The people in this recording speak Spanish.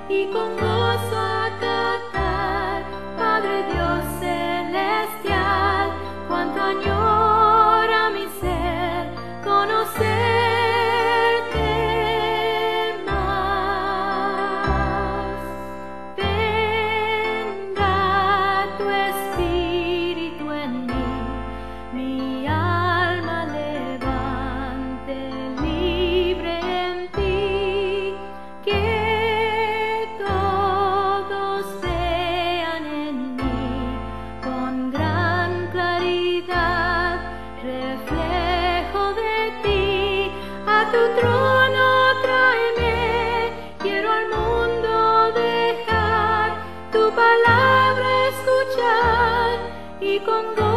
y con gozo a cantar. Padre Dios celestial, cuánto añora mi ser conocerte más. Venga tu Espíritu en mí, mi alma levante libre en ti, que todos vean en mí con gran claridad reflejo de ti. A tu trono tráeme, quiero al mundo dejar tu palabra escuchar y con